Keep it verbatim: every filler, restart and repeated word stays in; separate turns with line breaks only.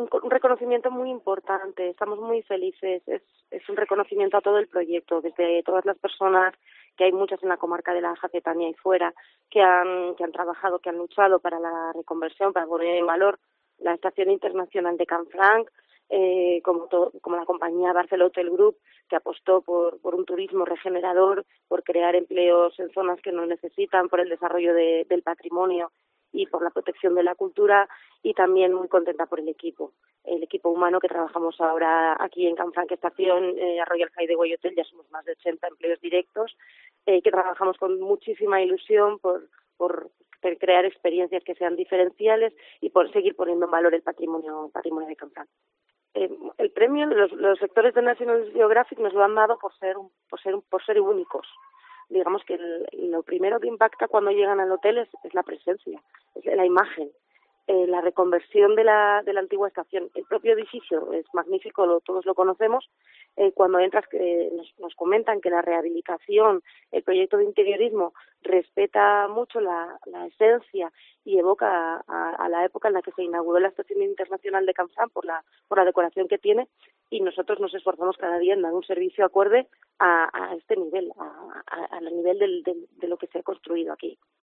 un, un reconocimiento muy importante, estamos muy felices, es, es un reconocimiento a todo el proyecto, desde todas las personas, que hay muchas en la comarca de la Jacetania y fuera, que han, que han trabajado, que han luchado para la reconversión, para poner en valor la Estación Internacional de Canfranc, eh, como, to, como la compañía Barceló Hotel Group, que apostó por, por un turismo regenerador, por crear empleos en zonas que no necesitan, por el desarrollo de, del patrimonio y por la protección de la cultura, y también muy contenta por el equipo, el equipo humano que trabajamos ahora aquí en Canfranc Estación, eh, Royal Hideaway Hotel, ya somos más de ochenta empleos directos, eh, que trabajamos con muchísima ilusión por, por crear experiencias que sean diferenciales y por seguir poniendo en valor el patrimonio, patrimonio de Canfranc. Eh, el premio, los, los sectores de National Geographic nos lo han dado por ser, por ser, por ser únicos. Digamos que el, lo primero que impacta cuando llegan al hotel es, es la presencia, es la imagen, eh, la reconversión de la, de la antigua estación. El propio edificio es magnífico, lo, todos lo conocemos. Eh, cuando entras eh, nos, nos comentan que la rehabilitación, el proyecto de interiorismo respeta mucho la, la esencia y evoca a, a, a la época en la que se inauguró la Estación Internacional de Canfranc por la, por la decoración que tiene, y nosotros nos esforzamos cada día en dar un servicio acorde a, a este nivel, a, a, al nivel del, del, de lo que se ha construido aquí.